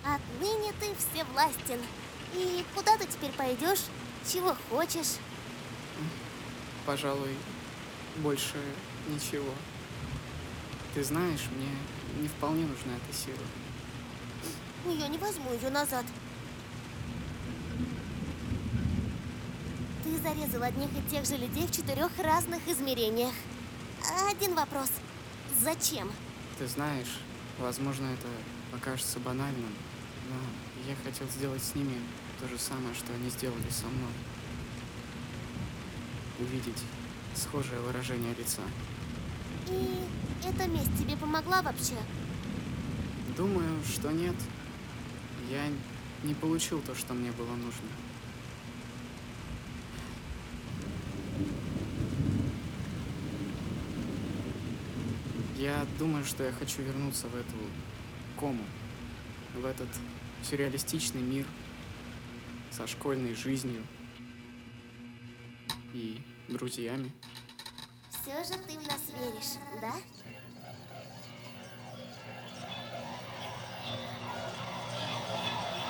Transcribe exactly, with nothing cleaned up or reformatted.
Отныне ты всевластен. И куда ты теперь пойдешь? Чего хочешь? Пожалуй, больше ничего. Ты знаешь, мне не вполне нужна эта сила. Я не возьму ее назад. Ты зарезал одних и тех же людей в четырех разных измерениях. Один вопрос. Зачем? Ты знаешь, возможно, это покажется банальным, но я хотел сделать с ними то же самое, что они сделали со мной. Увидеть схожее выражение лица. И эта месть тебе помогла вообще? Думаю, что нет. Я не получил то, что мне было нужно. Я думаю, что я хочу вернуться в эту кому, в этот сюрреалистичный мир со школьной жизнью и друзьями. Все же ты в нас веришь, да?